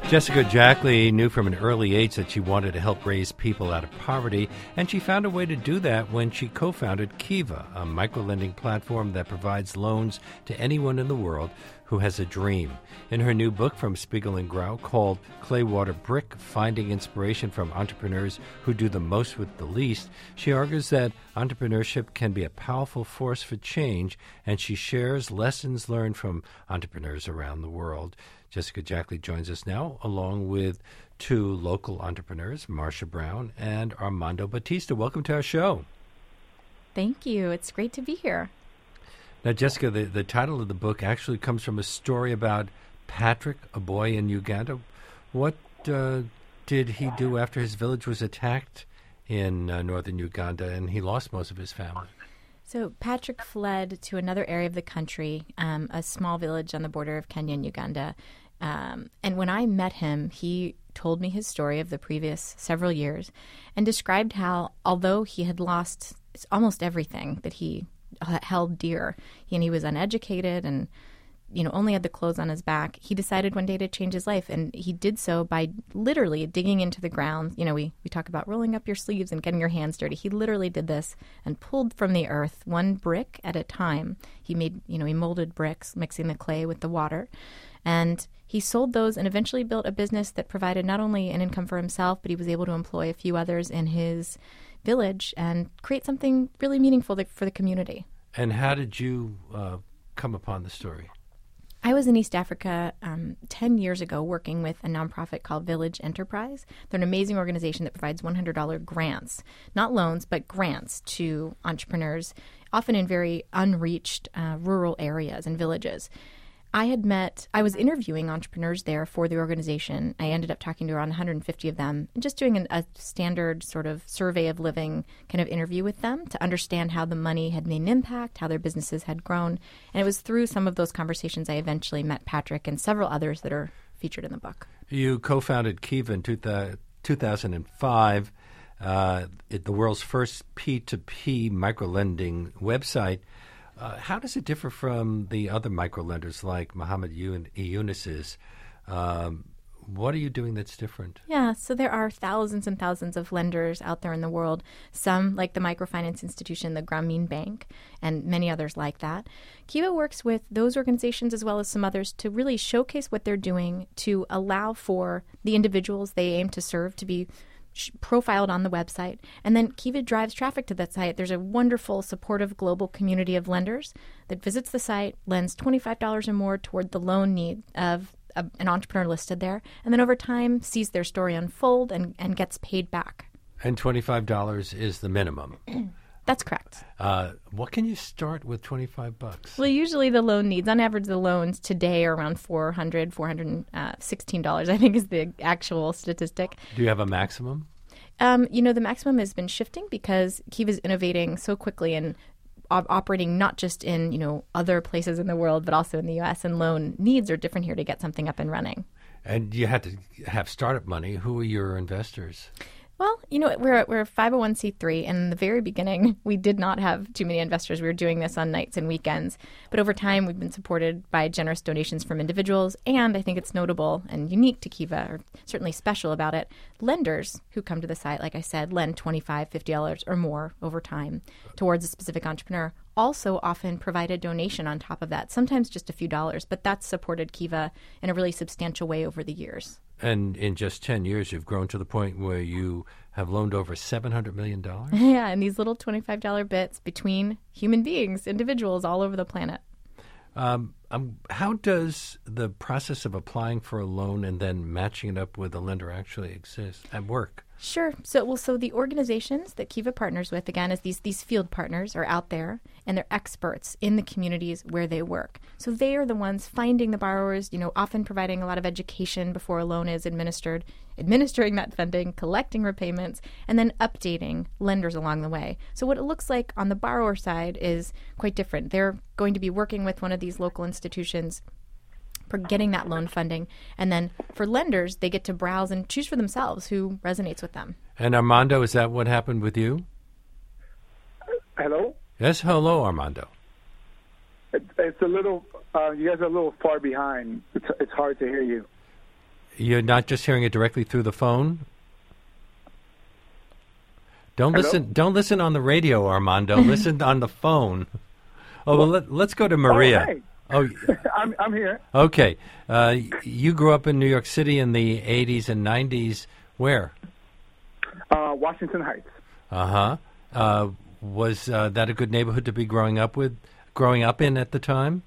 Jessica Jackley knew from an early age that she wanted to help raise people out of poverty, and she found a way to do that when she co-founded Kiva, a micro-lending platform that provides loans to anyone in the world who has a dream. In her new book from Spiegel and Grau called Claywater Brick, Finding Inspiration from Entrepreneurs Who Do the Most with the Least, she argues that entrepreneurship can be a powerful force for change, and she shares lessons learned from entrepreneurs around the world. Jessica Jackley joins us now, along with two local entrepreneurs, Marcia Brown and Armando Batista. Welcome to our show. Thank you. It's great to be here. Now, Jessica, the title of the book actually comes from a story about Patrick, a boy in Uganda. What did he do after his village was attacked in northern Uganda and he lost most of his family? So Patrick fled to another area of the country, a small village on the border of Kenya and Uganda. And when I met him, he told me his story of the previous several years and described how, although he had lost almost everything that he held dear, and he was uneducated and only had the clothes on his back, he decided one day to change his life. And he did so by literally digging into the ground. We talk about rolling up your sleeves and getting your hands dirty. He literally did this and pulled from the earth one brick at a time. He made, he molded bricks, mixing the clay with the water. And he sold those and eventually built a business that provided not only an income for himself, but he was able to employ a few others in his village and create something really meaningful for the community. And how did you come upon the story? I was in East Africa 10 years ago working with a nonprofit called Village Enterprise. They're an amazing organization that provides $100 grants, not loans, but grants to entrepreneurs, often in very unreached rural areas and villages. I was interviewing entrepreneurs there for the organization. I ended up talking to around 150 of them and just doing a standard sort of survey of living kind of interview with them to understand how the money had made an impact, how their businesses had grown. And it was through some of those conversations I eventually met Patrick and several others that are featured in the book. You co-founded Kiva in 2005, the world's first P2P microlending website. How does it differ from the other microlenders like Muhammad Yunus's? What are you doing that's different? Yeah, so there are thousands and thousands of lenders out there in the world, some like the microfinance institution, the Grameen Bank, and many others like that. Kiva works with those organizations as well as some others to really showcase what they're doing to allow for the individuals they aim to serve to be profiled on the website. And then Kiva drives traffic to that site. There's a wonderful, supportive global community of lenders that visits the site, lends $25 or more toward the loan need of an entrepreneur listed there, and then over time sees their story unfold and gets paid back. And $25 is the minimum. That's correct. What can you start with $25? Well, usually the loan needs, on average, the loans today are around $416, I think is the actual statistic. Do you have a maximum? The maximum has been shifting because Kiva is innovating so quickly and operating not just in, other places in the world, but also in the U.S. And loan needs are different here to get something up and running. And you had to have startup money. Who are your investors? Well, we're a 501c3, and in the very beginning, we did not have too many investors. We were doing this on nights and weekends. But over time, we've been supported by generous donations from individuals, and I think it's notable and unique to Kiva, or certainly special about it, lenders who come to the site, like I said, lend $25, $50 or more over time towards a specific entrepreneur, also often provide a donation on top of that, sometimes just a few dollars, but that's supported Kiva in a really substantial way over the years. And in just 10 years, you've grown to the point where you have loaned over $700 million? Yeah, and these little $25 bits between human beings, individuals all over the planet. How does the process of applying for a loan and then matching it up with a lender actually exist and work? Sure. So the organizations that Kiva partners with, again, is these field partners are out there, and they're experts in the communities where they work. So they are the ones finding the borrowers, often providing a lot of education before a loan is administered, administering that funding, collecting repayments, and then updating lenders along the way. So what it looks like on the borrower side is quite different. They're going to be working with one of these local institutions for getting that loan funding. And then for lenders, they get to browse and choose for themselves who resonates with them. And Armando, is that what happened with you? Hello? Yes, hello, Armando. It's a little, you guys are a little far behind. It's hard to hear you. You're not just hearing it directly through the phone? Don't listen on the radio, Armando. Listen on the phone. Oh, well, let's go to Maria. Oh, hey. I'm here. Okay. You grew up in New York City in the 80s and 90s. Where? Washington Heights. Uh-huh. Was that a good neighborhood to be growing up in at the time?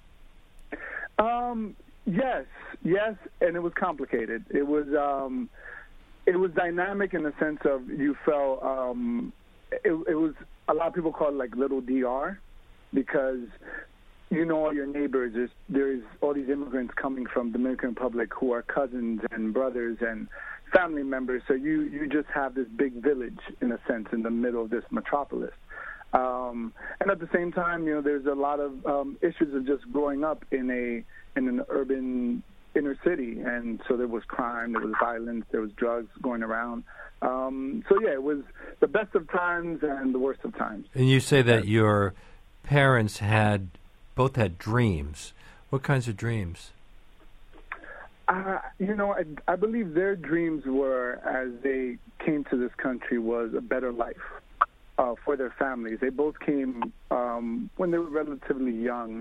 Yes, and it was complicated. It was dynamic in the sense of you felt it was, a lot of people call it like little DR, because you know all your neighbors. There's all these immigrants coming from the Dominican Republic who are cousins and brothers and family members. So you just have this big village, in a sense, in the middle of this metropolis. And at the same time, there's a lot of issues of just growing up in an urban inner city, and so there was crime, there was violence, there was drugs going around. It was the best of times and the worst of times. And you say that your parents both had dreams. What kinds of dreams? I believe their dreams were, as they came to this country, was a better life for their families. They both came when they were relatively young,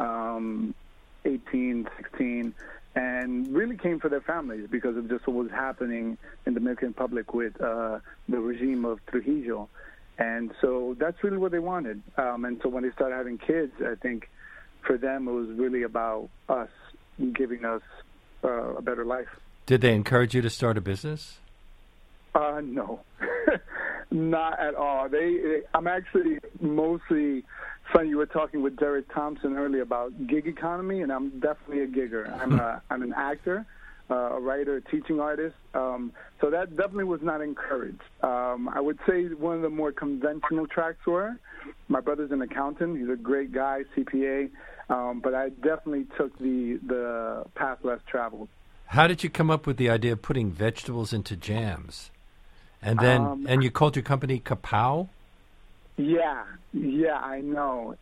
18, 16, and really came for their families because of just what was happening in the Dominican Republic with the regime of Trujillo. And so that's really what they wanted. And so when they started having kids, I think for them it was really about us giving us a better life. Did they encourage you to start a business? No, not at all. I'm actually mostly, funny, you were talking with Derek Thompson earlier about gig economy, and I'm definitely a gigger. I'm an actor, a writer, a teaching artist. So that definitely was not encouraged. I would say one of the more conventional tracks were, my brother's an accountant. He's a great guy, CPA. But I definitely took the path less traveled. How did you come up with the idea of putting vegetables into jams? And then, and you called your company Kapow? Yeah, I know.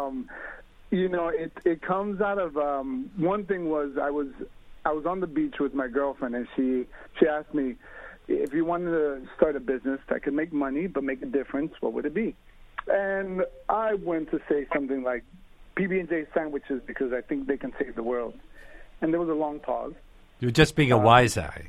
It comes out of one thing was I was on the beach with my girlfriend, and she asked me, if you wanted to start a business that could make money but make a difference, what would it be? And I went to say something like PB&J sandwiches because I think they can save the world. And there was a long pause. You were just being a wise guy.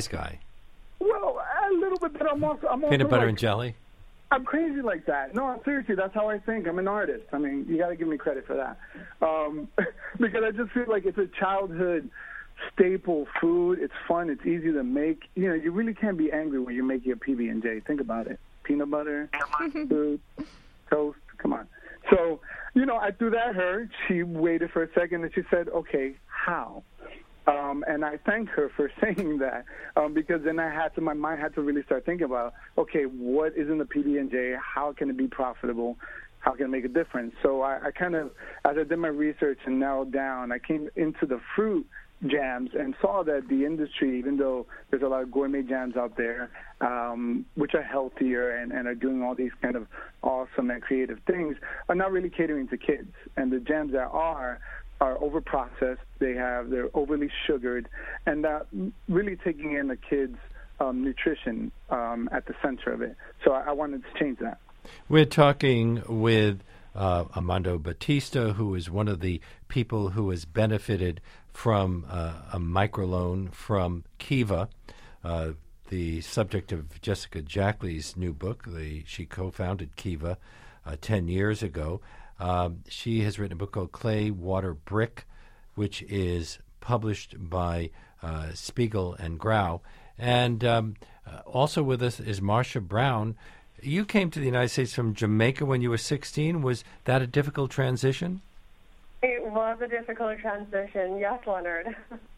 Well, a little bit, but I'm also peanut butter and jelly? I'm crazy like that. No, seriously, that's how I think. I'm an artist. I mean, you got to give me credit for that. Because I just feel like it's a childhood staple food. It's fun. It's easy to make. You really can't be angry when you're making a PB&J. Think about it. Peanut butter, food, toast. Come on. So, I threw that at her. She waited for a second, and she said, okay, how? And I thanked her for saying that because then my mind had to really start thinking about, okay, what is in the PB&J? How can it be profitable? How can it make a difference? So I kind of, as I did my research and narrowed down, I came into the fruit jams and saw that the industry, even though there's a lot of gourmet jams out there, which are healthier and are doing all these kind of awesome and creative things, are not really catering to kids. And the jams that are over-processed, they're overly sugared, and really taking in the kids' nutrition at the center of it. So I wanted to change that. We're talking with Armando Batista, who is one of the people who has benefited from a microloan from Kiva, the subject of Jessica Jackley's new book. She co-founded Kiva 10 years ago. She has written a book called Clay, Water, Brick, which is published by Spiegel and Grau. And also with us is Marcia Brown. You came to the United States from Jamaica when you were 16. Was that a difficult transition? It was a difficult transition, yes, Leonard.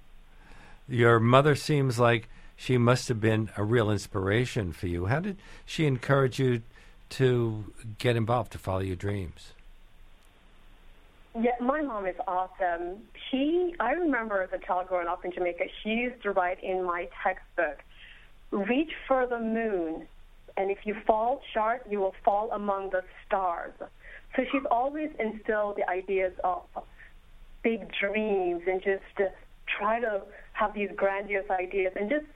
Your mother seems like she must have been a real inspiration for you. How did she encourage you to get involved, to follow your dreams? Yeah, my mom is awesome. I remember as a child growing up in Jamaica, she used to write in my textbook, reach for the moon, and if you fall short, you will fall among the stars. So she's always instilled the ideas of big dreams and just try to have these grandiose ideas and just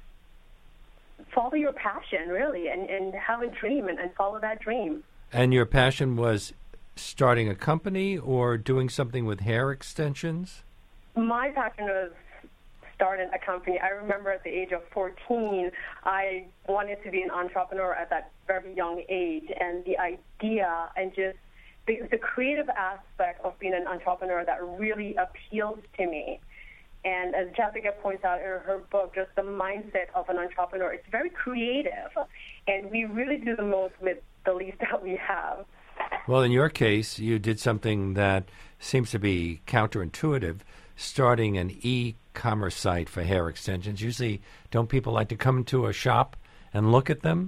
follow your passion, really, and have a dream and follow that dream. And your passion was starting a company or doing something with hair extensions? My passion was starting a company. I remember at the age of 14, I wanted to be an entrepreneur at that very young age, and the idea and just the creative aspect of being an entrepreneur that really appealed to me. And as Jessica points out in her book, just the mindset of an entrepreneur, it's very creative, and we really do the most with the least that we have. Well, in your case, you did something that seems to be counterintuitive, starting an e-commerce site for hair extensions. Usually, don't people like to come to a shop and look at them?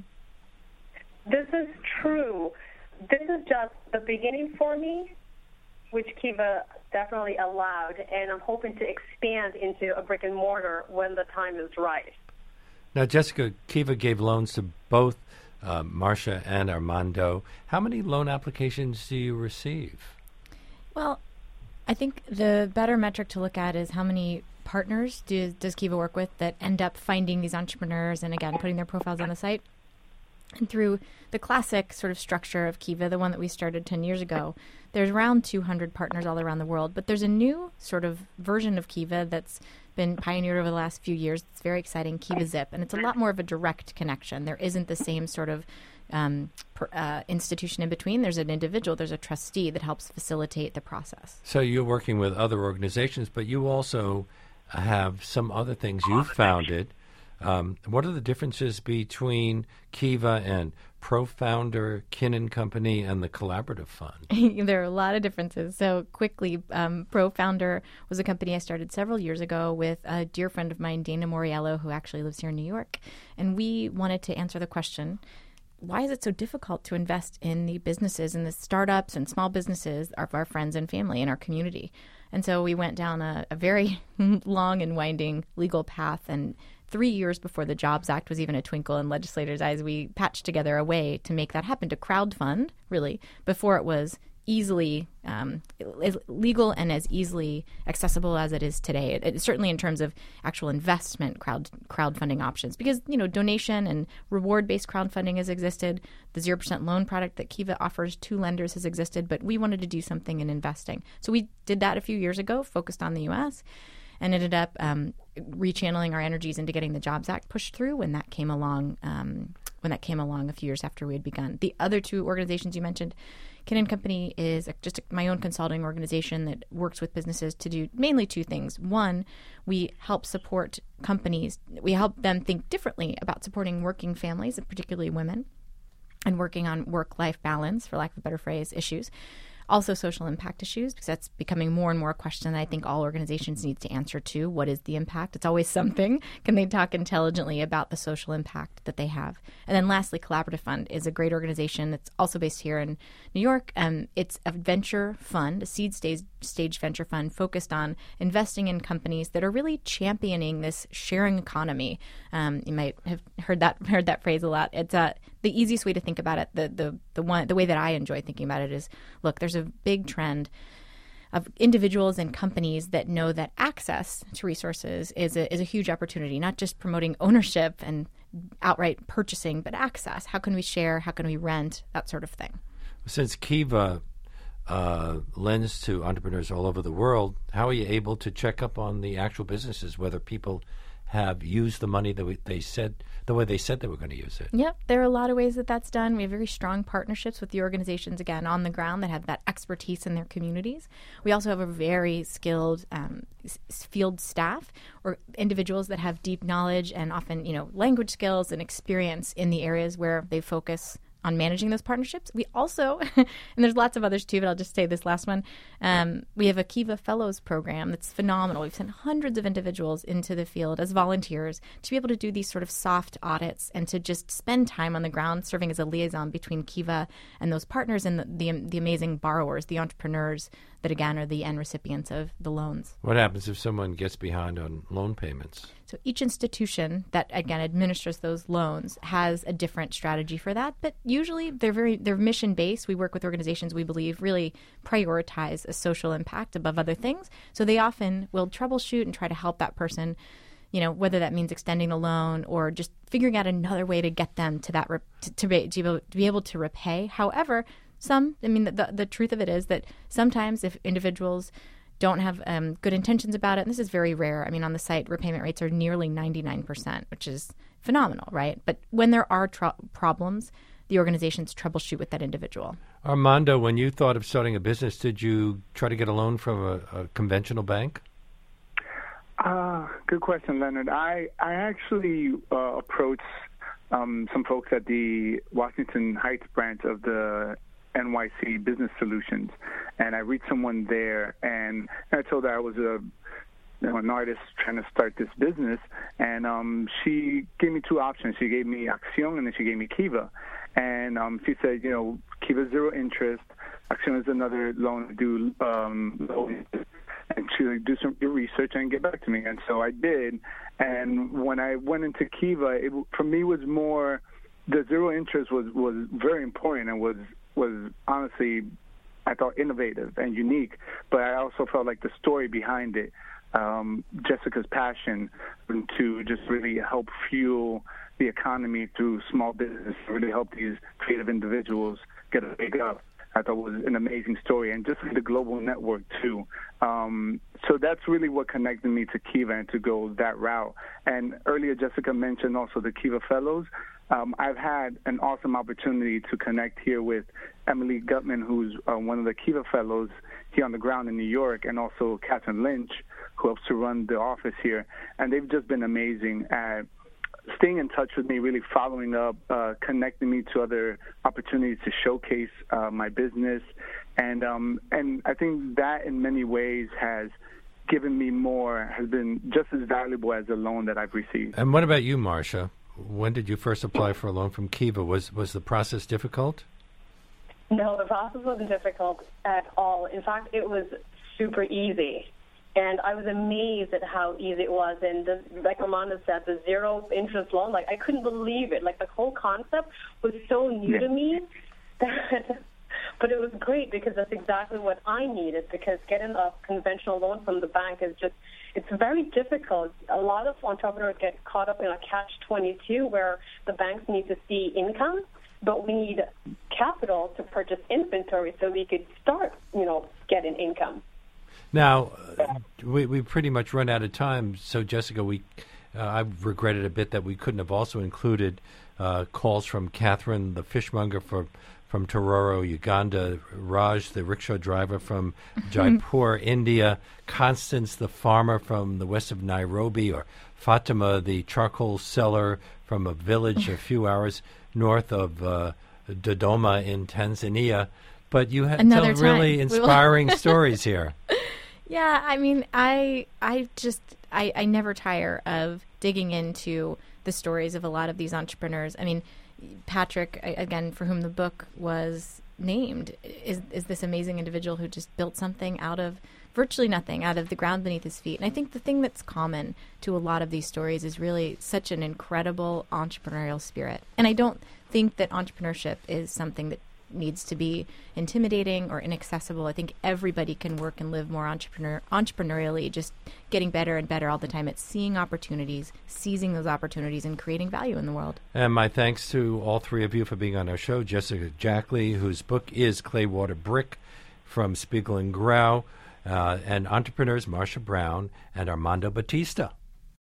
This is true. This is just the beginning for me, which Kiva definitely allowed, and I'm hoping to expand into a brick and mortar when the time is right. Now, Jessica, Kiva gave loans to both Marcia and Armando. How many loan applications do you receive? Well, I think the better metric to look at is how many partners does Kiva work with that end up finding these entrepreneurs and, again, putting their profiles on the site. And through the classic sort of structure of Kiva, the one that we started 10 years ago, there's around 200 partners all around the world. But there's a new sort of version of Kiva that's been pioneered over the last few years. It's very exciting, Kiva Zip. And it's a lot more of a direct connection. There isn't the same sort of institution in between. There's an individual, there's a trustee that helps facilitate the process. So you're working with other organizations, but you also have some other things you've founded. What are the differences between Kiva and ProFounder, Kin & Company, and the Collaborative Fund? There are a lot of differences. So quickly, ProFounder was a company I started several years ago with a dear friend of mine, Dana Moriello, who actually lives here in New York. And we wanted to answer the question, why is it so difficult to invest in the businesses and the startups and small businesses of our friends and family in our community? And so we went down a very long and winding legal path, and 3 years before the Jobs Act was even a twinkle in legislators' eyes, we patched together a way to make that happen, to crowdfund, really, before it was easily as legal and as easily accessible as it is today. It certainly in terms of actual investment crowdfunding options, because donation and reward-based crowdfunding has existed. The 0% loan product that Kiva offers to lenders has existed, but we wanted to do something in investing. So we did that a few years ago, focused on the U.S., and ended up rechanneling our energies into getting the Jobs Act pushed through when that came along. A few years after we had begun. The other two organizations you mentioned, Kin & Company, is just my own consulting organization that works with businesses to do mainly two things. One, we help support companies. We help them think differently about supporting working families, and particularly women, and working on work-life balance, for lack of a better phrase, issues. Also social impact issues, because that's becoming more and more a question that I think all organizations need to answer to. What is the impact? It's always something. Can they talk intelligently about the social impact that they have? And then lastly, Collaborative Fund is a great organization that's also based here in New York. It's a venture fund, a seed stage venture fund focused on investing in companies that are really championing this sharing economy. You might have heard that phrase a lot. It's the easiest way to think about it. The way that I enjoy thinking about it is, look, there's a big trend of individuals and companies that know that access to resources is a huge opportunity, not just promoting ownership and outright purchasing, but access. How can we share? How can we rent? That sort of thing. Since Kiva lends to entrepreneurs all over the world, how are you able to check up on the actual businesses, whether people have used the money the way they said they were going to use it? Yep, there are a lot of ways that that's done. We have very strong partnerships with the organizations, again, on the ground that have that expertise in their communities. We also have a very skilled field staff, or individuals that have deep knowledge and often, language skills and experience in the areas where they focus on managing those partnerships. We also, and there's lots of others too, but I'll just say this last one, we have a Kiva Fellows program that's phenomenal. We've sent hundreds of individuals into the field as volunteers to be able to do these sort of soft audits and to just spend time on the ground serving as a liaison between Kiva and those partners and the amazing borrowers, the entrepreneurs that, again, are the end recipients of the loans. What happens if someone gets behind on loan payments? So each institution that, again, administers those loans has a different strategy for that, but usually they're mission-based. We work with organizations we believe really prioritize a social impact above other things. So they often will troubleshoot and try to help that person, whether that means extending the loan or just figuring out another way to get them to that to be able to repay. However, the truth of it is that sometimes if individuals don't have good intentions about it, and this is very rare. I mean, on the site, repayment rates are nearly 99%, which is phenomenal, right? But when there are problems, the organizations troubleshoot with that individual. Armando, when you thought of starting a business, did you try to get a loan from a conventional bank? Good question, Leonard. I actually approached some folks at the Washington Heights branch of the NYC Business Solutions, and I reached someone there, and I told her I was an artist trying to start this business, and she gave me two options. She gave me Acción, and then she gave me Kiva, and she said, Kiva 0 interest, Acción is another loan to do low interest, and to do some research and get back to me. And so I did, and when I went into Kiva, it for me was more, the 0 interest was very important and was honestly, I thought, innovative and unique, but I also felt like the story behind it, Jessica's passion to just really help fuel the economy through small business, really help these creative individuals get a leg up. I thought was an amazing story, and just the global network, too. So that's really what connected me to Kiva and to go that route. And earlier, Jessica mentioned also the Kiva Fellows. I've had an awesome opportunity to connect here with Emily Gutman, who's one of the Kiva Fellows here on the ground in New York, and also Catherine Lynch, who helps to run the office here. And they've just been amazing at staying in touch with me, really following up, connecting me to other opportunities to showcase my business. And I think that in many ways has given me more, has been just as valuable as the loan that I've received. And what about you, Marcia? When did you first apply for a loan from Kiva? Was the process difficult? No, the process wasn't difficult at all. In fact, it was super easy. And I was amazed at how easy it was. And like Armando said, the 0 interest loan, like I couldn't believe it. Like the whole concept was so new to me. But it was great because that's exactly what I needed, because getting a conventional loan from the bank is just, it's very difficult. A lot of entrepreneurs get caught up in a catch-22 where the banks need to see income, but we need capital to purchase inventory so we could start, getting income. Now, we pretty much run out of time. So, Jessica, I've regretted a bit that we couldn't have also included calls from Catherine, the fishmonger from Tororo, Uganda, Raj, the rickshaw driver from Jaipur, India, Constance, the farmer from the west of Nairobi, or Fatima, the charcoal seller from a village a few hours north of Dodoma in Tanzania. But you had tell really inspiring stories here. Yeah, I mean, I never tire of digging into the stories of a lot of these entrepreneurs. I mean, Patrick, again, for whom the book was named, is this amazing individual who just built something out of virtually nothing, out of the ground beneath his feet. And I think the thing that's common to a lot of these stories is really such an incredible entrepreneurial spirit. And I don't think that entrepreneurship is something that needs to be intimidating or inaccessible. I think everybody can work and live more entrepreneurially, just getting better and better all the time at seeing opportunities, seizing those opportunities, and creating value in the world. And my thanks to all three of you for being on our show. Jessica Jackley, whose book is Claywater Brick, from Spiegel and Grau, and entrepreneurs Marcia Brown and Armando Batista.